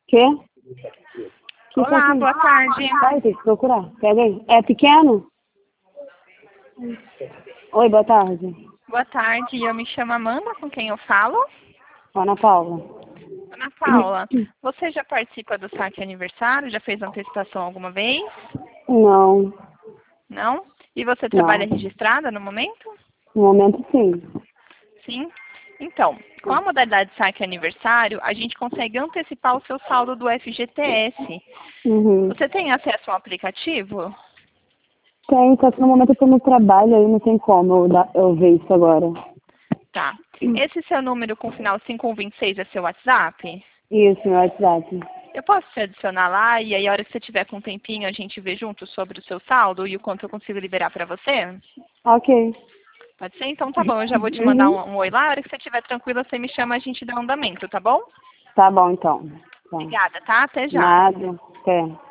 Quê? Que Olá, boa tarde. Vai, tem que procurar. Pega aí. É pequeno? Oi, boa tarde. Boa tarde, eu me chamo Amanda, com quem eu falo? Ana Paula. Ana Paula, você já participa do saque aniversário? Já fez antecipação alguma vez? Não. Não? E você Não. trabalha registrada no momento? No momento, sim. Sim? Então, com a modalidade saque aniversário, a gente consegue antecipar o seu saldo do FGTS. Uhum. Você tem acesso ao aplicativo? Tem, só que no momento eu tô no trabalho, aí não tem como eu ver isso agora. Tá. Esse seu número com final 5126 é seu WhatsApp? Isso, meu WhatsApp. Eu posso te adicionar lá e aí a hora que você tiver com um tempinho a gente vê junto sobre o seu saldo e o quanto eu consigo liberar para você? Ok. Pode ser? Então tá bom, eu já vou te mandar um oi lá. A hora que você estiver tranquila, você me chama, a gente dá um andamento, tá bom? Tá bom, então. Tá. Obrigada, tá? Até já. Nada. Até.